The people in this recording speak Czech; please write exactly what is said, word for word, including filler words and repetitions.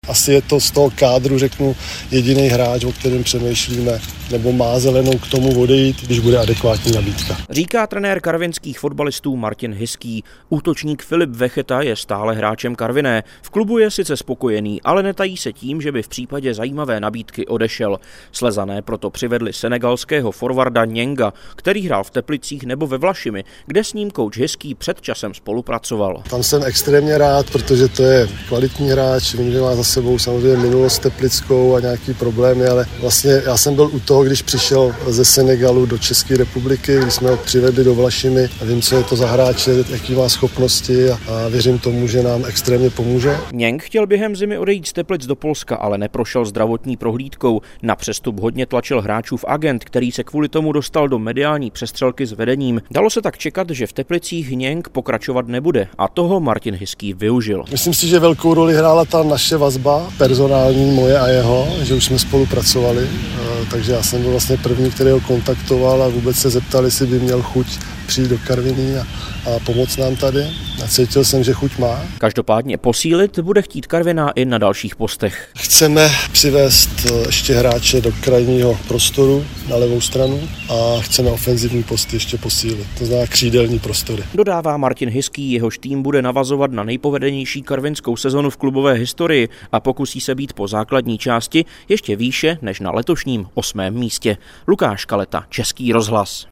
Asi je to z toho kádru, řeknu, jediný hráč, o kterém přemýšlíme, nebo má zelenou k tomu odejít, když bude adekvátní nabídka. Říká trenér karvinských fotbalistů Martin Hiský. Útočník Filip Vecheta je stále hráčem Karviné. V klubu je sice spokojený, ale netají se tím, že by v případě zajímavé nabídky odešel. Slezané proto přivedli senegalského forwarda Njenga, který hrál v Teplicích nebo ve Vlašimi, kde s ním kouč Hiský před časem spolupracoval. Tam jsem extrémně rád, protože to je kvalitní hráč, vím, že má za sebou samozřejmě minulost teplickou a nějaký problémy, ale vlastně já jsem byl u toho, když přišel ze Senegalu do České republiky, když jsme ho přivedli do Vlašimi a vím, co je to za hráče, jaký má schopnosti a, a věřím tomu, že nám extrémně pomůže. Njeng chtěl během zimy odejít z Teplic do Polska, ale neprošel zdravotní prohlídkou. Na přestup hodně tlačil hráčův agent, který se kvůli tomu dostal do mediální přestřelky s vedením. Dalo se tak čekat, že v Teplicích Njeng pokračovat nebude a toho Martin Hiský využil. Myslím si, že velkou roli hrála ta naše vazba, personální moje a jeho, že už jsme spolupracovali, takže já jsem byl vlastně první, který ho kontaktoval a vůbec se zeptal, jestli by měl chuť přijít do Karviní a, a pomoct nám tady. A cítil jsem, že chuť má. Každopádně posílit bude chtít Karviná i na dalších postech. Chceme přivést ještě hráče do krajního prostoru na levou stranu a chceme ofenzivní posty ještě posílit, to znamená křídelní prostory. Dodává Martin Hiský, jehož tým bude navazovat na nejpovedenější karvinskou sezonu v klubové historii a pokusí se být po základní části ještě výše než na letošním osmém místě. Lukáš Kaleta, Český rozhlas.